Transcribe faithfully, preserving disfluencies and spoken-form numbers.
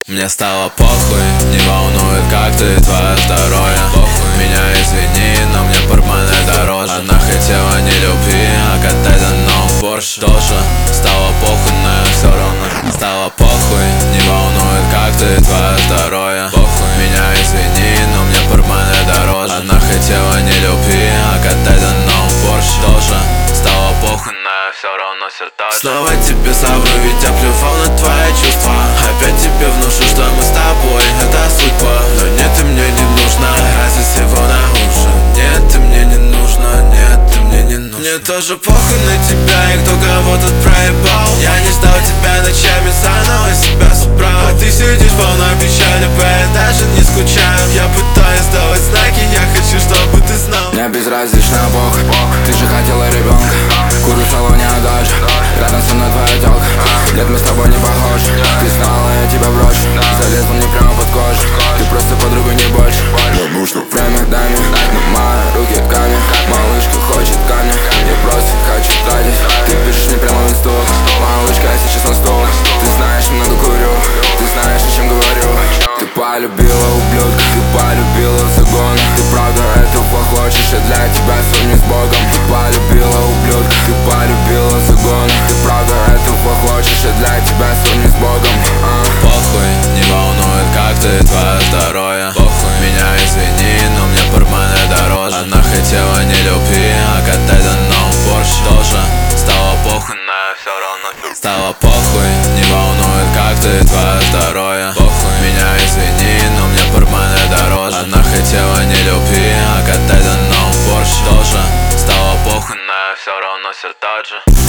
Мне стало похуй, не волнует, как ты, твое здоровье. Похуй, меня извини, но мне портмоне дороже. Она хотела не любви, а катать на новом Порше. Тоже стало похуй, но я все равно. Стало похуй, не волнует, как ты, твое здоровье. Похуй, меня извини, но мне портмоне дороже. Она хотела не любви, а катать на новом Порше. Тоже стало похуй, но я все равно все так же. Снова тебе совру, ведь я плювал на твои чувства. Опять тебе внушу, что мы с тобой, это судьба. Но нет, ты мне не нужна, разве всего наружу. Нет, ты мне не нужна, нет, ты мне не нужна. Мне тоже похуй на тебя и кто кого тут проебал. Я не ждал тебя ночами, заново себя собрал. А ты сидишь полной печали, я даже не скучаю. Я пытаюсь давать знаки, я хочу, чтобы ты знал. Мне безразлично, бог, ты же хотела ребенка. Курю в салоне, а дальше рядом со мной твоя тёлка. Нет, мы с тобой не похожи. Ты знала, я тебя брошу. Залезла мне прямо под кожу. Ты просто подруга, не больше. Потому что время дай мне, но мои руки камень. Малышка хочет камня, я просто хочу тратить. Ты пишешь мне прямо в инсту. Малышка, я сейчас на стол. Ты знаешь, много курю. Ты знаешь, о чем говорю. Ты полюбила ублюдка, ты полюбила загона. Ты правда этого хочешь, я для тебя сравню с Богом. Ты полюбила ублюдка, ты полюбила загона. Ты правда этого хочешь, я для тебя сравню с Богом. а. Похуй, не волнует, как ты, твое здоровье. Похуй, меня извини, но мне портмоне дороже. Она хотела не любви, а катать на новом Порше. Тоже стало похуй, но я все равно. Стало похуй, не волнует, как ты, твое здоровье. Похуй, меня извини, но мне портмоне дороже. Она хотела не любви, а катать на новом Порше. Тоже стало похуй, но я все равно все так же.